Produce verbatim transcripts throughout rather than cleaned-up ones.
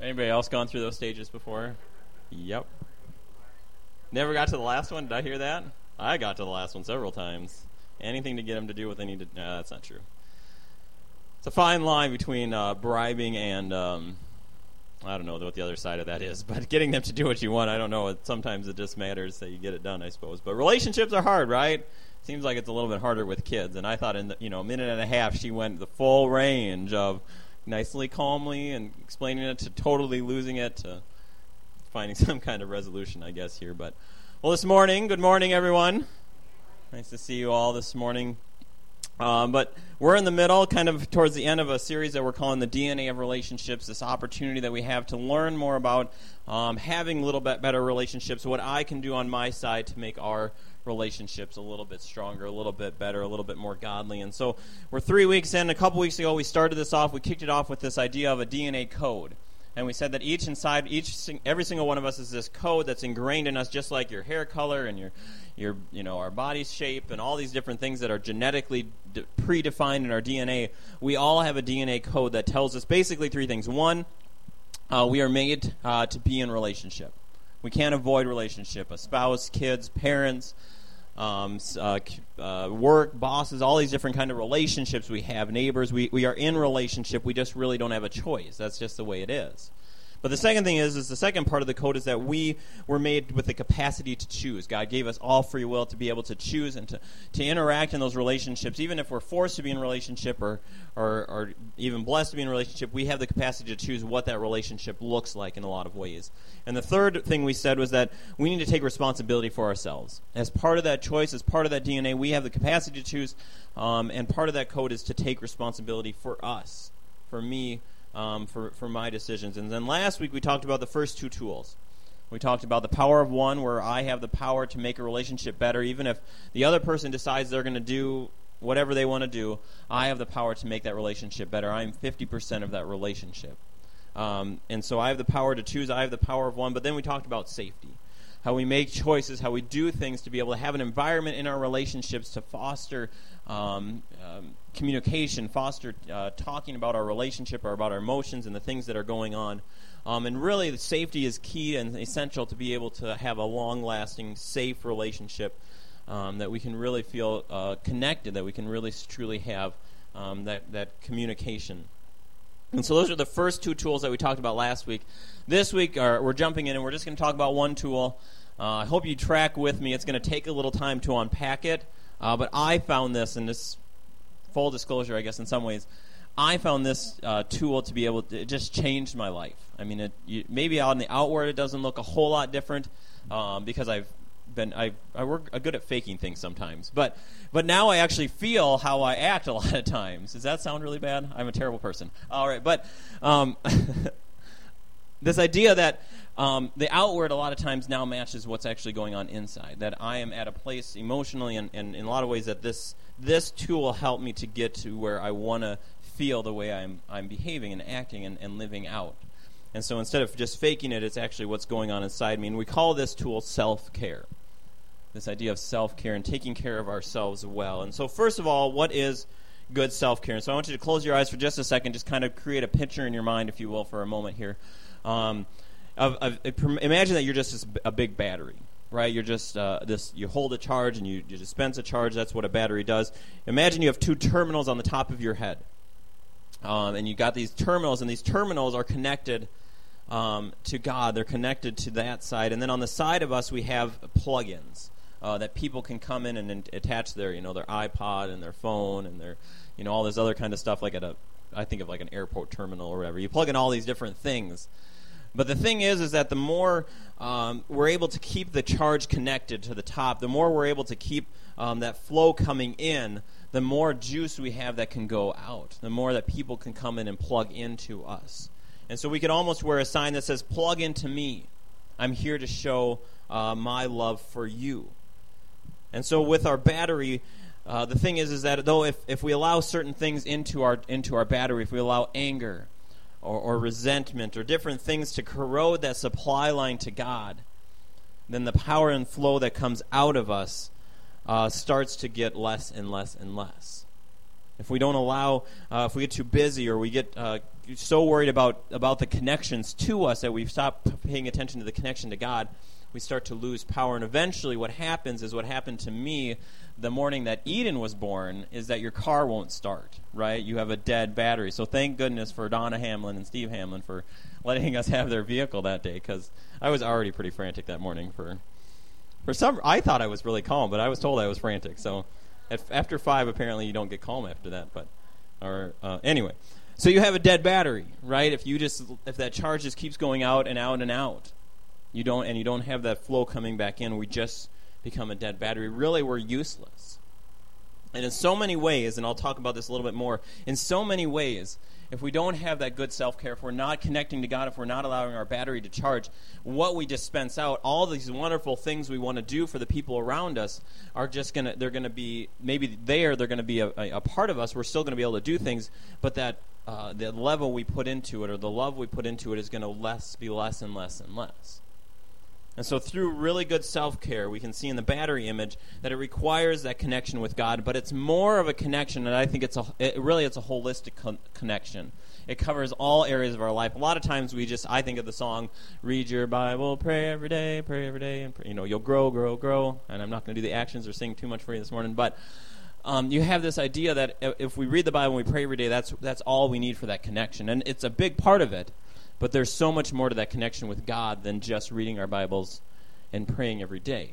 Anybody else gone through those stages before? Yep. Never got to the last one? Did I hear that? I got to the last one several times. Anything to get them to do what they need to... No, that's not true. It's a fine line between uh, bribing and... Um, I don't know what the other side of that is, but getting them to do what you want, I don't know. It, sometimes it just matters that you get it done, I suppose. But relationships are hard, right? Seems like it's a little bit harder with kids. And I thought in the, you know, a minute and a half, she went the full range of nicely, calmly, and explaining it to totally losing it to finding some kind of resolution, I guess, here. But well, this morning, good morning, everyone. Nice to see you all this morning. Um, but we're in the middle, kind of towards the end of a series that we're calling the D N A of Relationships, this opportunity that we have to learn more about um, having a little bit better relationships, what I can do on my side to make our relationships a little bit stronger, a little bit better, a little bit more godly. And so we're three weeks in. A couple weeks ago, we started this off. We kicked it off with this idea of a D N A code. And we said that each inside, each every single one of us is this code that's ingrained in us, just like your hair color and your, your you know, our body shape and all these different things that are genetically de- predefined in our D N A. We all have a D N A code that tells us basically three things. One, uh, we are made uh, to be in relationship. We can't avoid relationship. A spouse, kids, parents, um, uh, uh, work, bosses, all these different kind of relationships we have, neighbors. We we are in relationship. We just really don't have a choice. That's just the way it is. But the second thing is, is the second part of the code is that we were made with the capacity to choose. God gave us all free will to be able to choose and to, to interact in those relationships. Even if we're forced to be in a relationship or, or, or even blessed to be in a relationship, we have the capacity to choose what that relationship looks like in a lot of ways. And the third thing we said was that we need to take responsibility for ourselves. As part of that choice, as part of that D N A, we have the capacity to choose, um, and part of that code is to take responsibility for us, for me, Um, for, for my decisions. And then last week we talked about the first two tools. We talked about the power of one, where I have the power to make a relationship better. Even if the other person decides they're going to do whatever they want to do, I have the power to make that relationship better. I am fifty percent of that relationship. Um, and so I have the power to choose. I have the power of one. But then we talked about safety. How we make choices, how we do things to be able to have an environment in our relationships to foster um, um, communication, foster uh, talking about our relationship or about our emotions and the things that are going on. Um, and really, the safety is key and essential to be able to have a long-lasting, safe relationship um, that we can really feel uh, connected, that we can really truly have um, that, that communication. And so those are the first two tools that we talked about last week. This week, uh, we're jumping in, and we're just going to talk about one tool. Uh, I hope you track with me. It's going to take a little time to unpack it. Uh, but I found this, and this, full disclosure, I guess, in some ways, I found this uh, tool to be able to, it just changed my life. I mean, it, you, maybe on the outward it doesn't look a whole lot different um, because I've been, I, I work I'm good at faking things sometimes. But but now I actually feel how I act a lot of times. Does that sound really bad? I'm a terrible person. All right, but um, this idea that um, the outward a lot of times now matches what's actually going on inside. That I am at a place emotionally and, and in a lot of ways that this this tool helped me to get to where I want to feel the way I'm I'm behaving and acting and, and living out. And so instead of just faking it, it's actually what's going on inside me. And we call this tool self-care. This idea of self-care and taking care of ourselves well. And so first of all, what is good self-care? And so I want you to close your eyes for just a second, just kind of create a picture in your mind, if you will, for a moment here. Um, of, of, imagine that you're just a big battery, right? You're just uh, this. You hold a charge and you, you dispense a charge. That's what a battery does. Imagine you have two terminals on the top of your head. Um, and you got these terminals, and these terminals are connected um, to God. They're connected to that side. And then on the side of us, we have plug-ins. Uh, that people can come in and, and attach their, you know, their iPod and their phone and their, you know, all this other kind of stuff, like at a, I think of like an airport terminal or whatever. You plug in all these different things. But the thing is, is that the more um, we're able to keep the charge connected to the top, the more we're able to keep um, that flow coming in, the more juice we have that can go out, the more that people can come in and plug into us. And so we could almost wear a sign that says, plug into me. I'm here to show uh, my love for you. And so with our battery, uh, the thing is, is that though if, if we allow certain things into our into our battery, if we allow anger or, or resentment or different things to corrode that supply line to God, then the power and flow that comes out of us uh, starts to get less and less and less. If we don't allow, uh, if we get too busy or we get uh, so worried about, about the connections to us that we stop paying attention to the connection to God, we start to lose power. And eventually what happens is what happened to me the morning that Eden was born is that your car won't start, right? You have a dead battery. So thank goodness for Donna Hamlin and Steve Hamlin for letting us have their vehicle that day, because I was already pretty frantic that morning. For for some, I thought I was really calm, but I was told I was frantic. So At, after five, apparently, you don't get calm after that. But, or uh, anyway, so you have a dead battery, right? If you just, if that charge just keeps going out and out and out, you don't, and you don't have that flow coming back in, we just become a dead battery. Really, we're useless. And in so many ways, and I'll talk about this a little bit more. In so many ways, if we don't have that good self-care, if we're not connecting to God, if we're not allowing our battery to charge, what we dispense out, all these wonderful things we want to do for the people around us are just going to, they're going to be, maybe there, they're going to be a, a, a part of us. We're still going to be able to do things, but that uh, the level we put into it or the love we put into it is going to less be less and less and less. And so through really good self-care, we can see in the battery image that it requires that connection with God, but it's more of a connection, and I think it's a, it, really it's a holistic con- connection. It covers all areas of our life. A lot of times we just, I think of the song, read your Bible, pray every day, pray every day, and pray, you know, you'll grow, grow, grow, and I'm not going to do the actions or sing too much for you this morning, but um, you have this idea that if we read the Bible and we pray every day, that's that's all we need for that connection, and it's a big part of it. But there's so much more to that connection with God than just reading our Bibles and praying every day.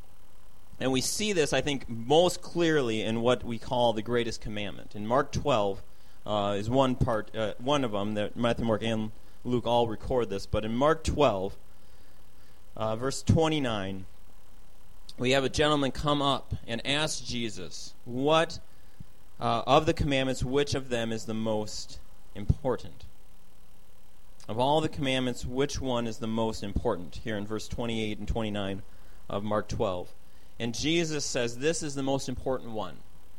And we see this, I think, most clearly in what we call the greatest commandment. In Mark twelve uh, is one part, uh, one of them that Matthew, Mark, and Luke all record this. But in Mark twelve, uh, verse twenty-nine, we have a gentleman come up and ask Jesus, what uh, of the commandments, which of them is the most important? Of all the commandments, which one is the most important? Here in verse twenty-eight and twenty-nine of Mark twelve. And Jesus says, this is the most important one.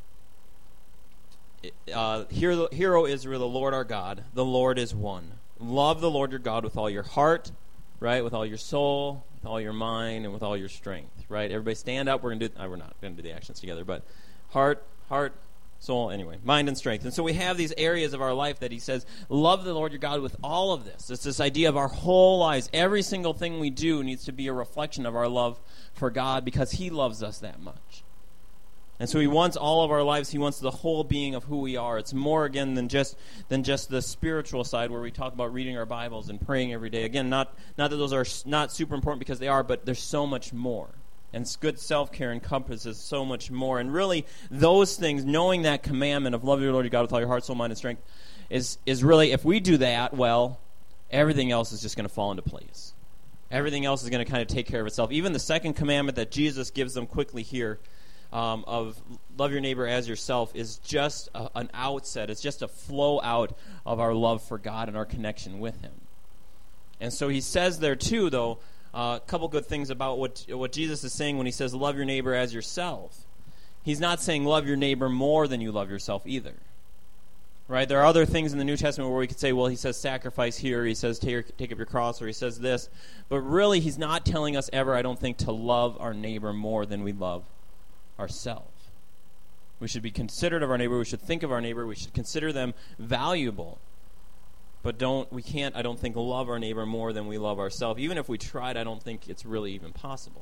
Uh, hear, hear, O Israel, the Lord our God, the Lord is one. Love the Lord your God with all your heart, right? With all your soul, with all your mind, and with all your strength, right? Everybody stand up. We're going to do, uh, we're not going to do the actions together, but heart, heart, soul, anyway, mind and strength. And so we have these areas of our life that he says, love the Lord your God with all of this. It's this idea of our whole lives. Every single thing we do needs to be a reflection of our love for God because he loves us that much. And so he wants all of our lives. He wants the whole being of who we are. It's more, again, than just than just the spiritual side where we talk about reading our Bibles and praying every day. Again, not, not that those are not super important because they are, but there's so much more. And good self-care encompasses so much more. And really, those things, knowing that commandment of love your Lord your God with all your heart, soul, mind, and strength, is, is really, if we do that well, everything else is just going to fall into place. Everything else is going to kind of take care of itself. Even the second commandment that Jesus gives them quickly here, um, of love your neighbor as yourself, is just a, an outset. It's just a flow out of our love for God and our connection with him. And so he says there too, though, Uh, a couple good things about what what Jesus is saying when he says love your neighbor as yourself. He's not saying love your neighbor more than you love yourself either. Right? There are other things in the New Testament where we could say, well, he says sacrifice here, he says take, take up your cross, or he says this. But really, he's not telling us ever, I don't think, to love our neighbor more than we love ourselves. We should be considerate of our neighbor. We should think of our neighbor. We should consider them valuable. But don't we can't, I don't think, love our neighbor more than we love ourselves. Even if we tried, I don't think it's really even possible.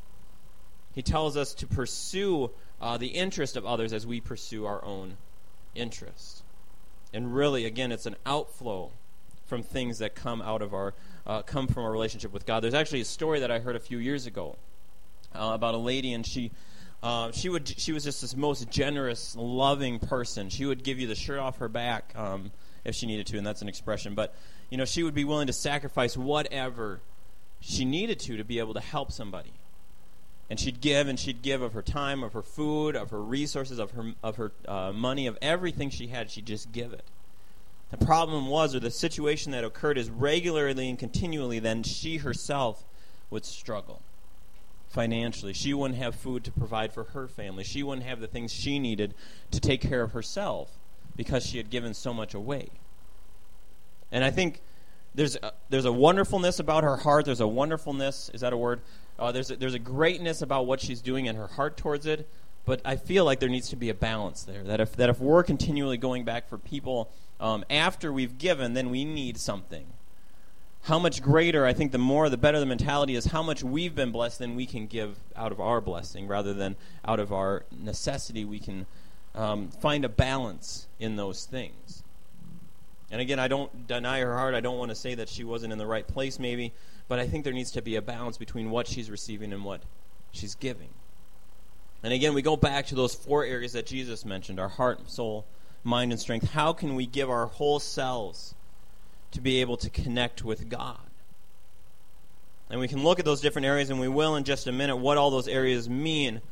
He tells us to pursue uh, the interest of others as we pursue our own interest. And really, again, it's an outflow from things that come out of our, uh, come from our relationship with God. There's actually a story that I heard a few years ago uh, about a lady, and she Uh, she would. She was just this most generous, loving person. She would give you the shirt off her back um, if she needed to, and that's an expression. But you know, she would be willing to sacrifice whatever she needed to to be able to help somebody. And she'd give, and she'd give of her time, of her food, of her resources, of her of her uh, money, of everything she had. She'd just give it. The problem was, or the situation that occurred, is regularly and continually, then she herself would struggle financially. She wouldn't have food to provide for her family. She wouldn't have the things she needed to take care of herself because she had given so much away. And I think there's a, there's a wonderfulness about her heart. There's a wonderfulness, is that a word? Uh, there's a, there's a greatness about what she's doing in her heart towards it, but I feel like there needs to be a balance there. That if that if we're continually going back for people um, after we've given, then we need something. How much greater, I think the more, the better the mentality is, how much we've been blessed, then we can give out of our blessing rather than out of our necessity. We can um, find a balance in those things. And again, I don't deny her heart. I don't want to say that she wasn't in the right place maybe, but I think there needs to be a balance between what she's receiving and what she's giving. And again, we go back to those four areas that Jesus mentioned, our heart, soul, mind, and strength. How can we give our whole selves to be able to connect with God? And we can look at those different areas, and we will in just a minute, what all those areas mean.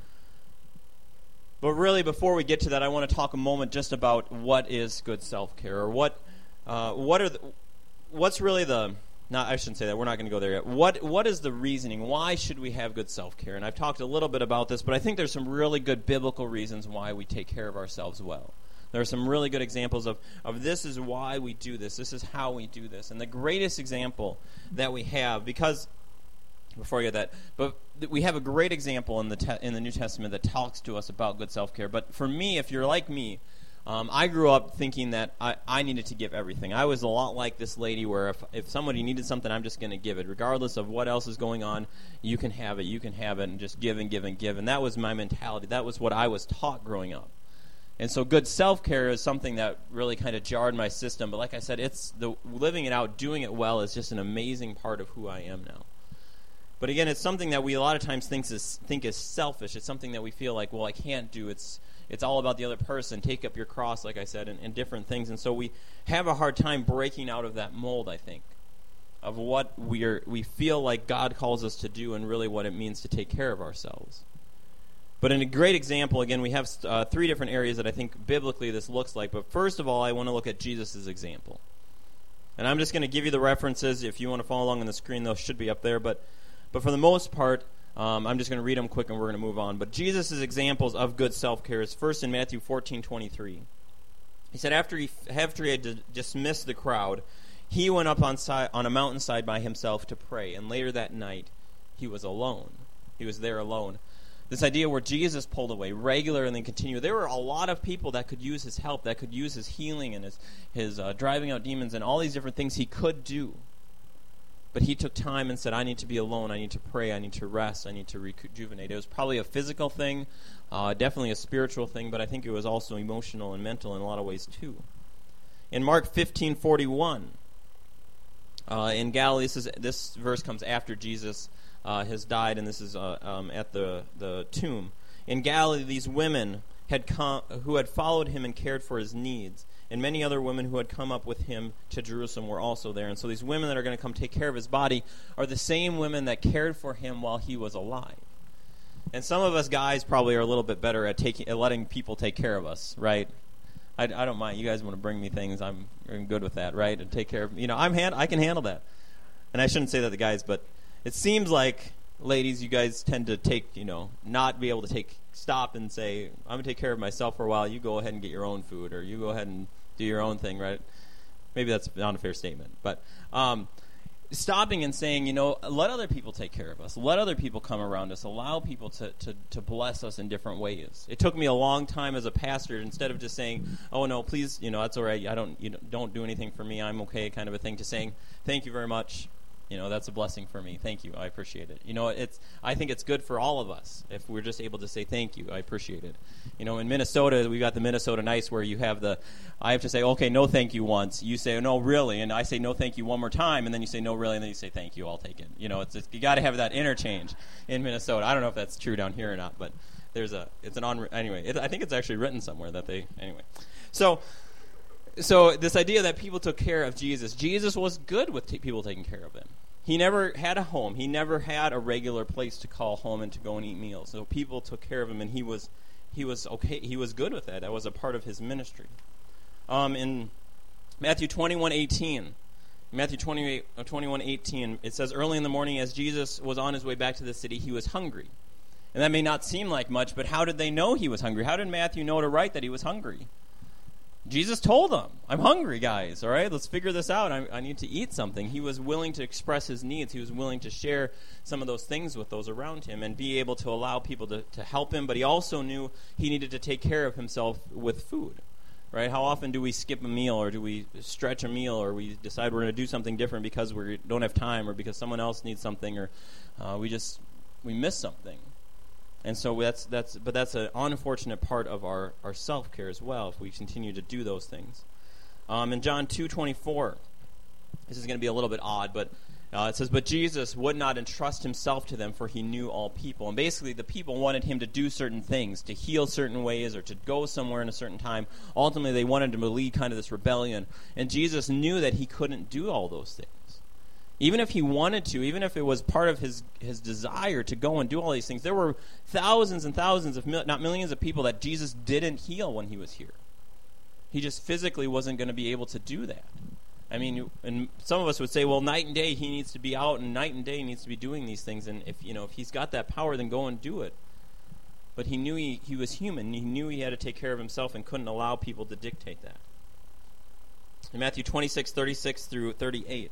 But really, before we get to that, I want to talk a moment just about what is good self-care, or what uh, what are the, what's really the, not I shouldn't say that, we're not going to go there yet. What What is the reasoning? Why should we have good self-care? And I've talked a little bit about this, but I think there's some really good biblical reasons why we take care of ourselves well. There are some really good examples of, of this is why we do this. This is how we do this. And the greatest example that we have, because, before I get that, but we have a great example in the te- in the New Testament that talks to us about good self-care. But for me, if you're like me, um, I grew up thinking that I, I needed to give everything. I was a lot like this lady where if, if somebody needed something, I'm just going to give it. Regardless of what else is going on, you can have it, you can have it, and just give and give and give. And that was my mentality. That was what I was taught growing up. And so good self-care is something that really kind of jarred my system. But like I said, it's the living it out, doing it well is just an amazing part of who I am now. But again, it's something that we a lot of times think is, think is selfish. It's something that we feel like, well, I can't do. It's it's all about the other person. Take up your cross, like I said, and, and different things. And so we have a hard time breaking out of that mold, I think, of what we're, we feel like God calls us to do and really what it means to take care of ourselves. But in a great example, again, we have uh, three different areas that I think biblically this looks like. But first of all, I want to look at Jesus' example. And I'm just going to give you the references. If you want to follow along on the screen, those should be up there. But but for the most part, um, I'm just going to read them quick and we're going to move on. But Jesus' examples of good self-care is first in Matthew fourteen twenty-three. He said, after he, after he had d- dismissed the crowd, he went up on, si- on a mountainside by himself to pray. And later that night, he was alone. He was there alone. This idea where Jesus pulled away regular and then continued. There were a lot of people that could use his help, that could use his healing and his, his uh, driving out demons and all these different things he could do. But he took time and said, I need to be alone. I need to pray. I need to rest. I need to rejuvenate. It was probably a physical thing, uh, definitely a spiritual thing, but I think it was also emotional and mental in a lot of ways too. In Mark fifteen forty-one, uh, in Galilee, this, is, this verse comes after Jesus Uh, has died, and this is uh, um, at the, the tomb. In Galilee, these women had come, who had followed him and cared for his needs, and many other women who had come up with him to Jerusalem were also there. And so these women that are going to come take care of his body are the same women that cared for him while he was alive. And some of us guys probably are a little bit better at taking, at letting people take care of us, right? I, I don't mind. You guys want to bring me things, I'm, I'm good with that, right? And take care of, you know, I'm hand, I can handle that. And I shouldn't say that to guys, but it seems like, ladies, you guys tend to take, you know, not be able to take, stop and say, I'm going to take care of myself for a while. You go ahead and get your own food, or you go ahead and do your own thing, right? Maybe that's not a fair statement. But um, stopping and saying, you know, let other people take care of us. Let other people come around us. Allow people to, to, to bless us in different ways. It took me a long time as a pastor, instead of just saying, oh, no, please, you know, that's all right. I don't, you know, don't do anything for me. I'm okay, kind of a thing, to saying, thank you very much. You know, that's a blessing for me. Thank you. I appreciate it. You know, it's. I think it's good for all of us if we're just able to say thank you. I appreciate it. You know, in Minnesota, we got the Minnesota Nice where you have the, I have to say, okay, no thank you once. You say, no, really. And I say, no thank you one more time. And then you say, no, really. And then you say, thank you, I'll take it. You know, it's, it's you got to have that interchange in Minnesota. I don't know if that's true down here or not, but there's a, it's an on, anyway, it, I think it's actually written somewhere that they, anyway. So, so this idea that people took care of Jesus, Jesus was good with t- people taking care of him. He never had a home. He never had a regular place to call home and to go and eat meals. So people took care of him, and he was he was okay. He was good with that. That was a part of his ministry. Um, in Matthew twenty-one eighteen, Matthew twenty-eight, twenty-one eighteen, it says, early in the morning as Jesus was on his way back to the city, he was hungry. And that may not seem like much, but how did they know he was hungry? How did Matthew know to write that he was hungry? Jesus told them, I'm hungry, guys, all right? Let's figure this out. I, I need to eat something. He was willing to express his needs. He was willing to share some of those things with those around him and be able to allow people to, to help him, but he also knew he needed to take care of himself with food, right? How often do we skip a meal, or do we stretch a meal, or we decide we're going to do something different because we don't have time, or because someone else needs something, or uh, we just we miss something. And so that's that's, but that's an unfortunate part of our, our self-care as well, if we continue to do those things. Um, in John two twenty-four, this is going to be a little bit odd, but uh, it says, "But Jesus would not entrust himself to them, for he knew all people." And basically, the people wanted him to do certain things, to heal certain ways, or to go somewhere in a certain time. Ultimately, they wanted him to lead kind of this rebellion. And Jesus knew that he couldn't do all those things. Even if he wanted to, even if it was part of his, his desire to go and do all these things, there were thousands and thousands, of mil- not millions of people that Jesus didn't heal when he was here. He just physically wasn't going to be able to do that. I mean, and some of us would say, well, night and day he needs to be out, and night and day he needs to be doing these things. And if you know if he's got that power, then go and do it. But he knew he, he was human. He knew he had to take care of himself and couldn't allow people to dictate that. In Matthew twenty-six, thirty-six through thirty-eight.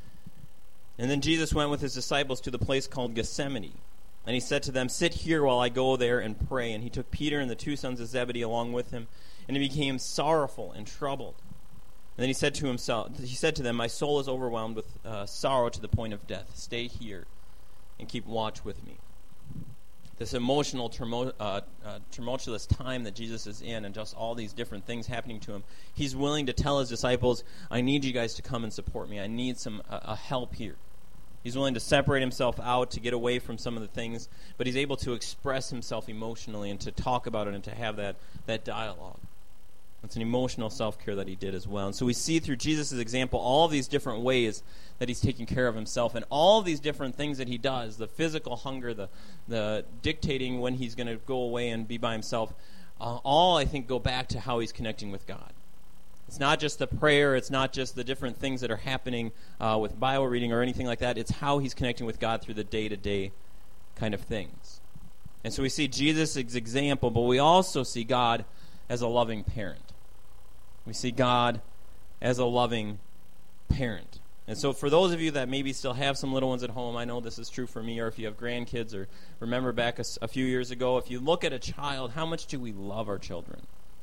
"And then Jesus went with his disciples to the place called Gethsemane. And he said to them, 'Sit here while I go there and pray.' And he took Peter and the two sons of Zebedee along with him, and he became sorrowful and troubled. And then he said to himself, he said to them, 'My soul is overwhelmed with uh, sorrow to the point of death. Stay here and keep watch with me.'" This emotional, turmo- uh, uh, tumultuous time that Jesus is in, and just all these different things happening to him, he's willing to tell his disciples, "I need you guys to come and support me. I need some uh, uh, help here." He's willing to separate himself out, to get away from some of the things, but he's able to express himself emotionally and to talk about it and to have that, that dialogue. It's an emotional self-care that he did as well. And so we see through Jesus' example all of these different ways that he's taking care of himself, and all of these different things that he does, the physical hunger, the, the dictating when he's going to go away and be by himself, uh, all, I think, go back to how he's connecting with God. It's not just the prayer, it's not just the different things that are happening uh, with Bible reading or anything like that. It's how he's connecting with God through the day-to-day kind of things. And so we see Jesus' example, but we also see God as a loving parent. We see God as a loving parent. And so for those of you that maybe still have some little ones at home, I know this is true for me, or if you have grandkids, or remember back a, a few years ago, if you look at a child, how much do we love our children?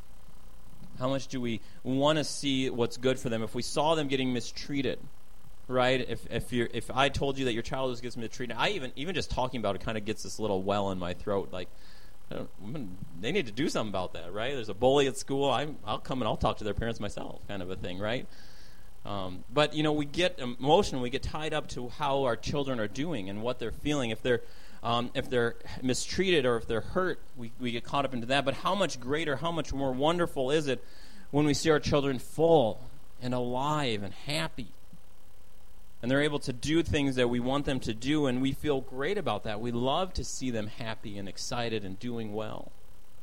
How much do we want to see what's good for them? If we saw them getting mistreated, right? If if you if I told you that your child was getting mistreated, I even even just talking about it kind of gets this little well in my throat. Like, I don't, they need to do something about that, right? There's a bully at school. I'm, I'll come and I'll talk to their parents myself, kind of a thing, right? Um, but you know, we get emotional. We get tied up to how our children are doing and what they're feeling. If they're Um, if they're mistreated or if they're hurt, we, we get caught up into that. But how much greater, how much more wonderful is it when we see our children full and alive and happy? And they're able to do things that we want them to do, and we feel great about that. We love to see them happy and excited and doing well.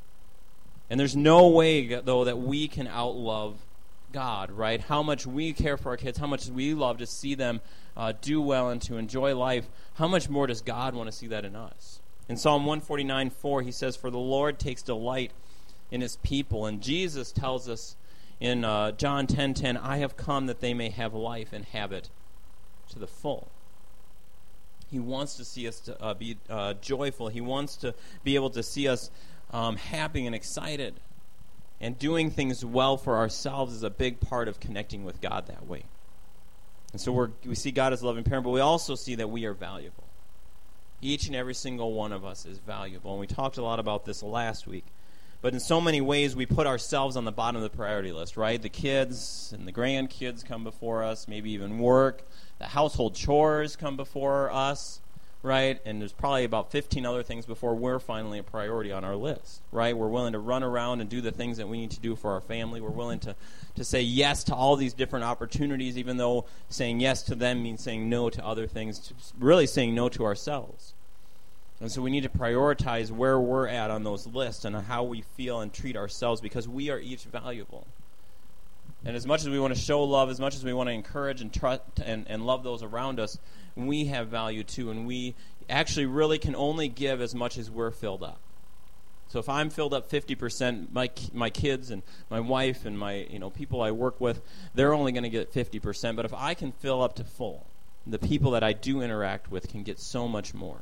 And there's no way, though, that we can outlove God, right? How much we care for our kids, how much we love to see them uh, do well and to enjoy life, how much more does God want to see that in us? In Psalm one forty-nine four, he says, "For the Lord takes delight in his people." And Jesus tells us in uh, John ten ten, "I have come that they may have life and have it to the full." He wants to see us to, uh, be uh, joyful. He wants to be able to see us um, happy and excited. And doing things well for ourselves is a big part of connecting with God that way. And so we're, we see God as a loving parent, but we also see that we are valuable. Each and every single one of us is valuable. And we talked a lot about this last week. But in so many ways, we put ourselves on the bottom of the priority list, right? The kids and the grandkids come before us, maybe even work. The household chores come before us, right? And there's probably about fifteen other things before we're finally a priority on our list, right? We're willing to run around and do the things that we need to do for our family. We're willing to, to say yes to all these different opportunities, even though saying yes to them means saying no to other things, really saying no to ourselves. And so we need to prioritize where we're at on those lists and how we feel and treat ourselves, because we are each valuable. And as much as we want to show love, as much as we want to encourage and trust and, and love those around us, we have value too. And we actually really can only give as much as we're filled up. So if I'm filled up fifty percent, my my kids and my wife and my you know people I work with, they're only going to get fifty percent. But if I can fill up to full, the people that I do interact with can get so much more.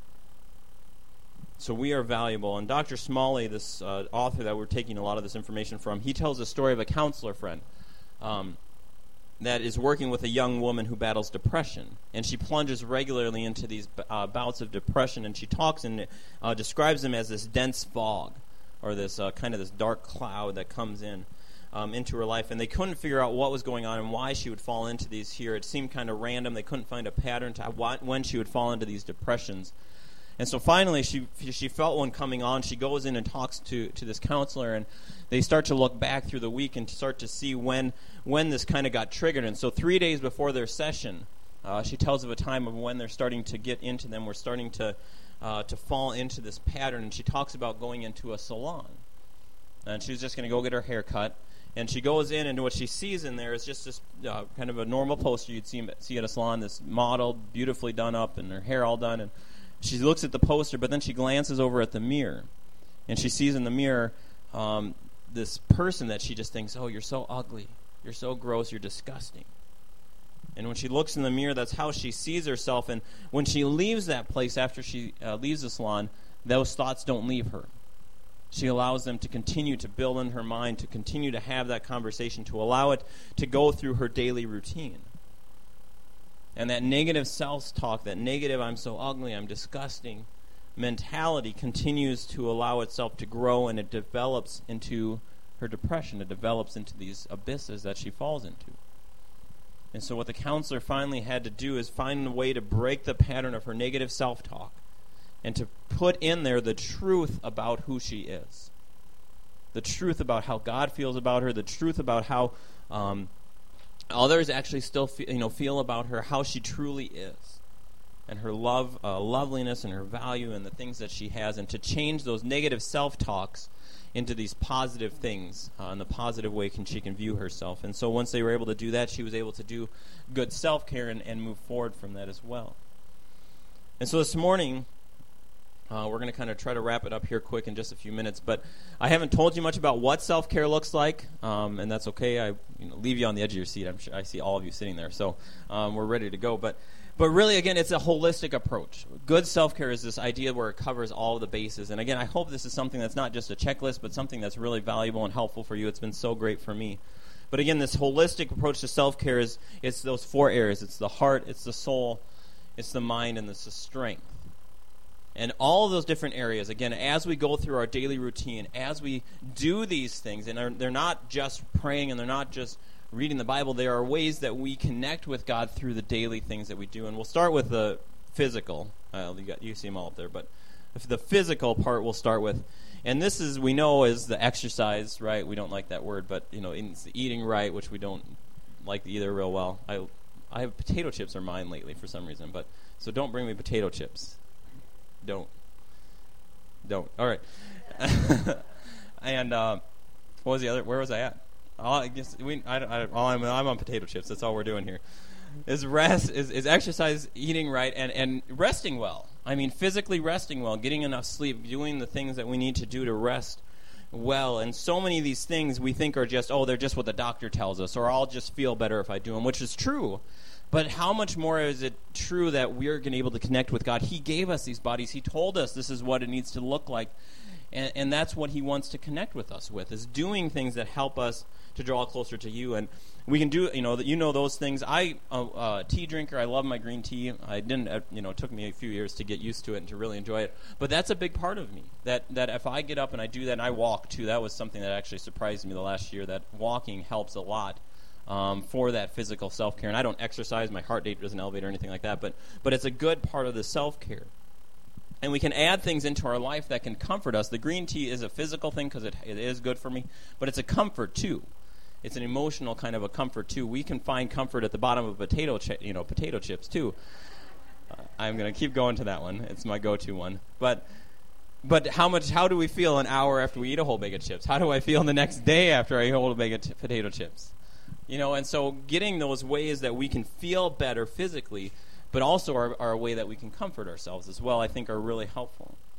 So we are valuable. And Doctor Smalley, this uh, author that we're taking a lot of this information from, he tells a story of a counselor friend um, that is working with a young woman who battles depression. And she plunges regularly into these uh, bouts of depression, and she talks and uh, describes them as this dense fog, or this uh, kind of this dark cloud that comes in um, into her life. And they couldn't figure out what was going on and why she would fall into these here. It seemed kind of random. They couldn't find a pattern to why, when she would fall into these depressions. And so finally, she she felt one coming on. She goes in and talks to, to this counselor, and they start to look back through the week and start to see when when this kind of got triggered. And so three days before their session, uh, she tells of a time of when they're starting to get into them. We're starting to uh, to fall into this pattern. And she talks about going into a salon. And she's just going to go get her hair cut. And she goes in, and what she sees in there is just this uh, kind of a normal poster you'd see, see at a salon, this model, beautifully done up, and her hair all done. And she looks at the poster, but then she glances over at the mirror, and she sees in the mirror um, this person that she just thinks, oh, you're so ugly, you're so gross, you're disgusting. And when she looks in the mirror, that's how she sees herself. And when she leaves that place after she uh, leaves the salon, those thoughts don't leave her. She allows them to continue to build in her mind, to continue to have that conversation, to allow it to go through her daily routine. And that negative self-talk, that negative I'm so ugly, I'm disgusting mentality continues to allow itself to grow, and it develops into her depression. It develops into these abysses that she falls into. And so what the counselor finally had to do is find a way to break the pattern of her negative self-talk and to put in there the truth about who she is. The truth about how God feels about her, the truth about how um, others actually still feel, you know, feel about her, how she truly is, and her love, uh, loveliness and her value and the things that she has, and to change those negative self-talks into these positive things, uh, in the positive way can she can view herself. And so once they were able to do that, she was able to do good self-care and, and move forward from that as well. And so this morning, Uh, we're going to kind of try to wrap it up here quick in just a few minutes, but I haven't told you much about what self-care looks like, um, and that's okay. I you know, leave you on the edge of your seat. I'm sure I see all of you sitting there, so um, we're ready to go. But, but really, again, it's a holistic approach. Good self-care is this idea where it covers all the bases. And again, I hope this is something that's not just a checklist, but something that's really valuable and helpful for you. It's been so great for me. But again, this holistic approach to self-care is it's those four areas. It's the heart, it's the soul, it's the mind, and it's the strength. And all of those different areas, again, as we go through our daily routine, as we do these things, and they're, they're not just praying and they're not just reading the Bible, there are ways that we connect with God through the daily things that we do. And we'll start with the physical. Uh, you, got, you see them all up there, but the physical part we'll start with. And this is, we know, is the exercise, right? We don't like that word, but you know, it's the eating right, which we don't like either real well. I, I have potato chips are mine lately for some reason, but so don't bring me potato chips. Don't. Don't. All right. and uh, what was the other? Where was I at? All, I guess we. I, I, all I'm, I'm on potato chips. That's all we're doing here. Is rest, is, is exercise, eating right, and, and resting well. I mean, physically resting well, getting enough sleep, doing the things that we need to do to rest well. And so many of these things we think are just, oh, they're just what the doctor tells us, or I'll just feel better if I do them, which is true. But how much more is it true that we're going to be able to connect with God? He gave us these bodies. He told us this is what it needs to look like. And, and that's what he wants to connect with us with, is doing things that help us to draw closer to you. And we can do, you know, you know those things. I, a uh, uh, tea drinker, I love my green tea. I didn't, uh, you know, it took me a few years to get used to it and to really enjoy it. But that's a big part of me, that, that if I get up and I do that, and I walk too, that was something that actually surprised me the last year, that walking helps a lot. Um, for that physical self-care. And I don't exercise, my heart rate doesn't elevate or anything like that, but but it's a good part of the self-care. And we can add things into our life that can comfort us. The green tea is a physical thing because it, it is good for me, but it's a comfort too. It's an emotional kind of a comfort too. We can find comfort at the bottom of potato, chi- you know, potato chips too. Uh, I'm going to keep going to that one. It's my go-to one. But but how much? How do we feel an hour after we eat a whole bag of chips? How do I feel the next day after I eat a whole bag of t- potato chips? You know, and so getting those ways that we can feel better physically, but also are, are a way that we can comfort ourselves as well, I think are really helpful.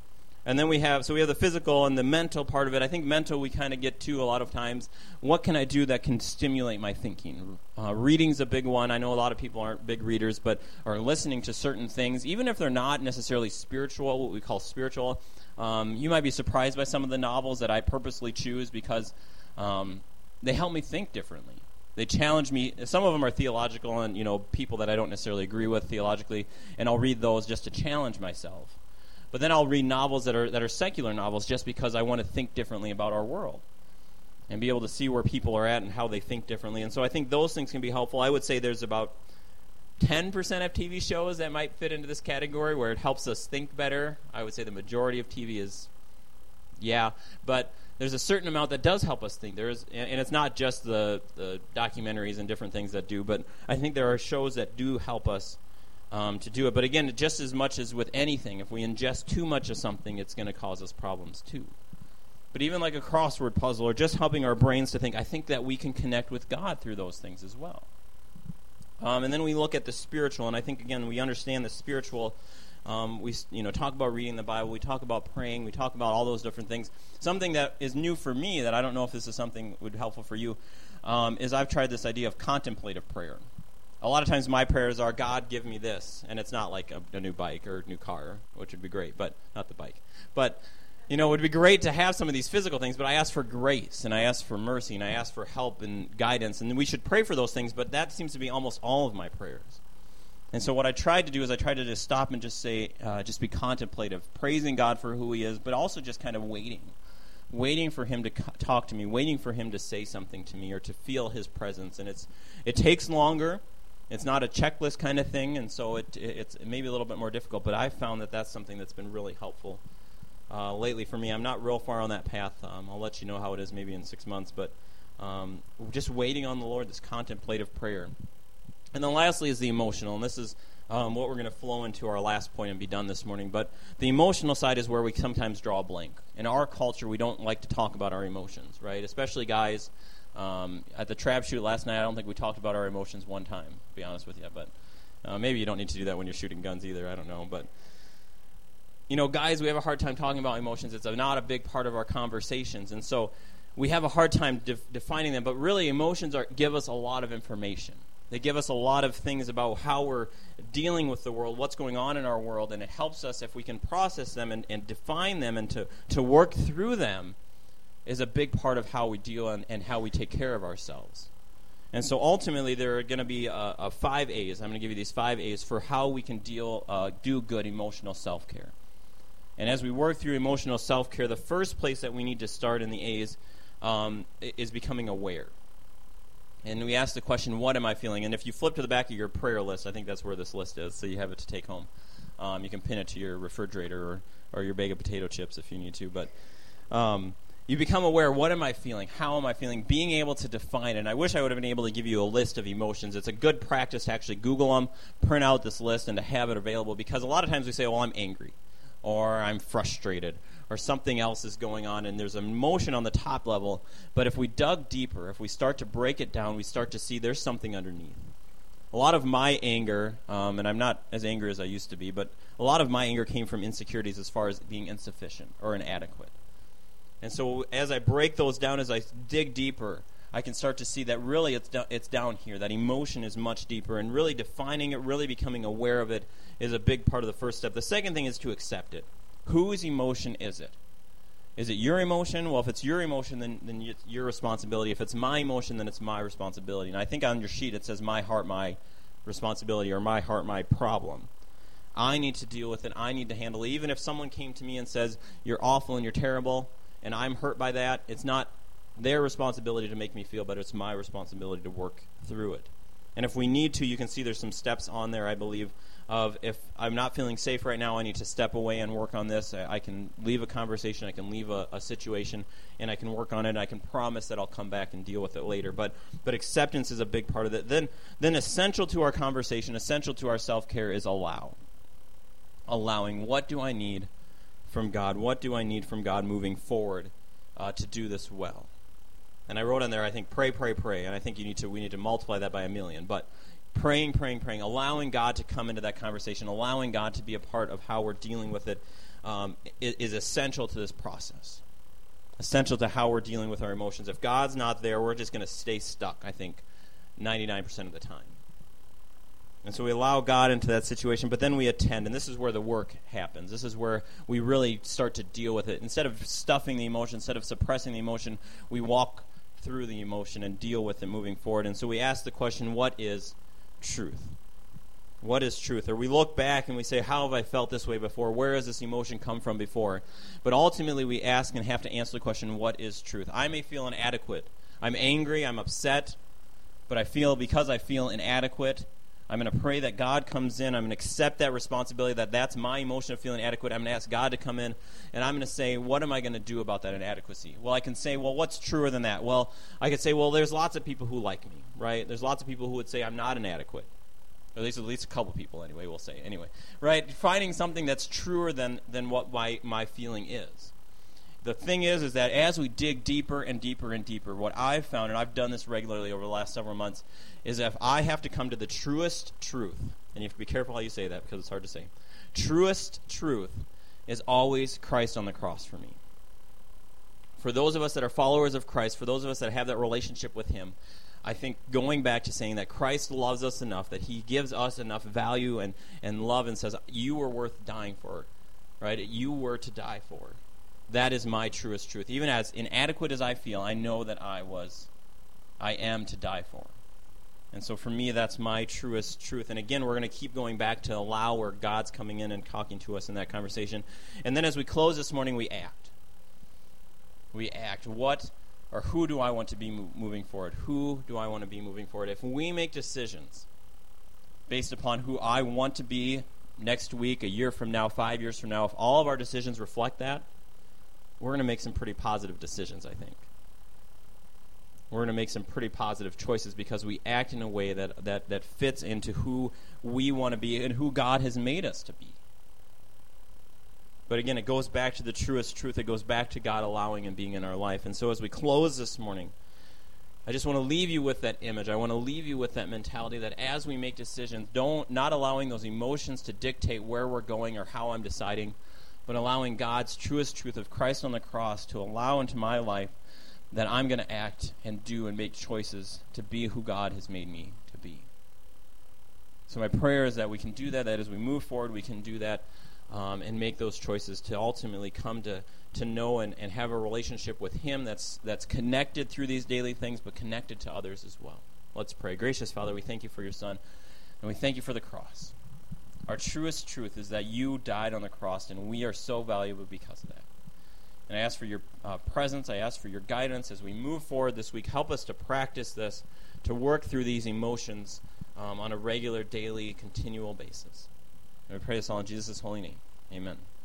And then we have, so we have the physical and the mental part of it. I think mental we kind of get to a lot of times. What can I do that can stimulate my thinking? Uh, reading's a big one. I know a lot of people aren't big readers, but are listening to certain things, even if they're not necessarily spiritual, what we call spiritual. Um, you might be surprised by some of the novels that I purposely choose because um, they help me think differently. They challenge me. Some of them are theological and, you know, people that I don't necessarily agree with theologically, and I'll read those just to challenge myself. But then I'll read novels that are that are secular novels just because I want to think differently about our world and be able to see where people are at and how they think differently. And so I think those things can be helpful. I would say there's about ten percent of T V shows that might fit into this category where it helps us think better. I would say the majority of T V is, yeah, but there's a certain amount that does help us think. There's, and it's not just the, the documentaries and different things that do, but I think there are shows that do help us Um, to do it. But again, just as much as with anything, if we ingest too much of something, it's going to cause us problems too. But even like a crossword puzzle or just helping our brains to think, I think that we can connect with God through those things as well. Um, and then we look at the spiritual, and I think, again, we understand the spiritual. Um, we you know talk about reading the Bible, we talk about praying, we talk about all those different things. Something that is new for me that I don't know if this is something that would be helpful for you um, is I've tried this idea of contemplative prayer. A lot of times my prayers are, God, give me this. And it's not like a, a new bike or a new car, which would be great, but not the bike. But, you know, it would be great to have some of these physical things, but I ask for grace, and I ask for mercy, and I ask for help and guidance. And we should pray for those things, but that seems to be almost all of my prayers. And so what I tried to do is I tried to just stop and just say, uh, just be contemplative, praising God for who he is, but also just kind of waiting. Waiting for him to co- talk to me, waiting for him to say something to me or to feel his presence. And it's it takes longer. It's not a checklist kind of thing, and so it, it, it's maybe a little bit more difficult, but I've found that that's something that's been really helpful uh, lately for me. I'm not real far on that path. Um, I'll let you know how it is maybe in six months, but um, just waiting on the Lord, this contemplative prayer. And then lastly is the emotional, and this is um, what we're going to flow into our last point and be done this morning. But the emotional side is where we sometimes draw a blank. In our culture, we don't like to talk about our emotions, right? Especially guys. Um, at the trap shoot last night, I don't think we talked about our emotions one time, to be honest with you. But uh, maybe you don't need to do that when you're shooting guns either. I don't know. But, you know, guys, we have a hard time talking about emotions. It's a, not a big part of our conversations. And so we have a hard time def- defining them. But really, emotions are give us a lot of information. They give us a lot of things about how we're dealing with the world, what's going on in our world. And it helps us if we can process them and, and define them and to, to work through them. Is a big part of how we deal and, and how we take care of ourselves. And so ultimately there are going to be a, a five A's. I'm going to give you these five A's for how we can deal, uh, do good emotional self-care. And as we work through emotional self-care, the first place that we need to start in the A's um, is becoming aware. And we ask the question, what am I feeling? And if you flip to the back of your prayer list, I think that's where this list is, so you have it to take home. Um, you can pin it to your refrigerator or, or your bag of potato chips if you need to. But um, you become aware, what am I feeling? How am I feeling? Being able to define it. And I wish I would have been able to give you a list of emotions. It's a good practice to actually Google them, print out this list, and to have it available. Because a lot of times we say, well, I'm angry, or I'm frustrated, or something else is going on, and there's an emotion on the top level. But if we dug deeper, if we start to break it down, we start to see there's something underneath. A lot of my anger, um, and I'm not as angry as I used to be, but a lot of my anger came from insecurities as far as being insufficient or inadequate. And so as I break those down, as I dig deeper, I can start to see that really it's, do- it's down here. That emotion is much deeper. And really defining it, really becoming aware of it is a big part of the first step. The second thing is to accept it. Whose emotion is it? Is it your emotion? Well, if it's your emotion, then, then it's your responsibility. If it's my emotion, then it's my responsibility. And I think on your sheet it says my heart, my responsibility, or my heart, my problem. I need to deal with it. I need to handle it. Even if someone came to me and says, you're awful and you're terrible, and I'm hurt by that, it's not their responsibility to make me feel better. It's my responsibility to work through it. And if we need to, you can see there's some steps on there, I believe, of if I'm not feeling safe right now, I need to step away and work on this. I, I can leave a conversation, I can leave a, a situation, and I can work on it, and I can promise that I'll come back and deal with it later. But but acceptance is a big part of it. Then, then essential to our conversation, essential to our self-care is allow. Allowing, what do I need from God? What do I need from God moving forward uh, to do this well? And I wrote on there, I think, pray, pray, pray. And I think you need to. we need to multiply that by a million. But praying, praying, praying, allowing God to come into that conversation, allowing God to be a part of how we're dealing with it um, is, is essential to this process. Essential to how we're dealing with our emotions. If God's not there, we're just going to stay stuck, I think, ninety-nine percent of the time. And so we allow God into that situation, but then we attend, and this is where the work happens. This is where we really start to deal with it. Instead of stuffing the emotion, instead of suppressing the emotion, we walk through the emotion and deal with it moving forward. And so we ask the question, what is truth? What is truth? Or we look back and we say, how have I felt this way before? Where has this emotion come from before? But ultimately we ask and have to answer the question, what is truth? I may feel inadequate. I'm angry, I'm upset, but I feel because I feel inadequate, I'm going to pray that God comes in. I'm going to accept that responsibility, that that's my emotion of feeling inadequate. I'm going to ask God to come in, and I'm going to say, what am I going to do about that inadequacy? Well, I can say, well, what's truer than that? Well, I could say, well, there's lots of people who like me, right? There's lots of people who would say I'm not inadequate. Or at least, at least a couple people, anyway, we'll say. Anyway, right? Finding something that's truer than, than what my, my feeling is. The thing is, is that as we dig deeper and deeper and deeper, what I've found, and I've done this regularly over the last several months, is if I have to come to the truest truth, and you have to be careful how you say that because it's hard to say, truest truth is always Christ on the cross for me. For those of us that are followers of Christ, for those of us that have that relationship with Him, I think going back to saying that Christ loves us enough, that He gives us enough value and, and love and says, you were worth dying for, right? You were to die for. That is my truest truth. Even as inadequate as I feel, I know that I was, I am to die for. And so for me, that's my truest truth. And again, we're going to keep going back to allow where God's coming in and talking to us in that conversation. And then as we close this morning, we act. We act. What or who do I want to be mo- moving forward? Who do I want to be moving forward? If we make decisions based upon who I want to be next week, a year from now, five years from now, if all of our decisions reflect that, we're going to make some pretty positive decisions, I think. We're going to make some pretty positive choices because we act in a way that, that, that fits into who we want to be and who God has made us to be. But again, it goes back to the truest truth. It goes back to God allowing and being in our life. And so as we close this morning, I just want to leave you with that image. I want to leave you with that mentality that as we make decisions, don't not allowing those emotions to dictate where we're going or how I'm deciding, but allowing God's truest truth of Christ on the cross to allow into my life that I'm going to act and do and make choices to be who God has made me to be. So my prayer is that we can do that, that as we move forward, we can do that um, and make those choices to ultimately come to, to know and, and have a relationship with Him that's that's connected through these daily things, but connected to others as well. Let's pray. Gracious Father, we thank You for Your Son, and we thank You for the cross. Our truest truth is that You died on the cross, and we are so valuable because of that. And I ask for Your uh, presence. I ask for Your guidance as we move forward this week. Help us to practice this, to work through these emotions um, on a regular, daily, continual basis. And we pray this all in Jesus' holy name. Amen.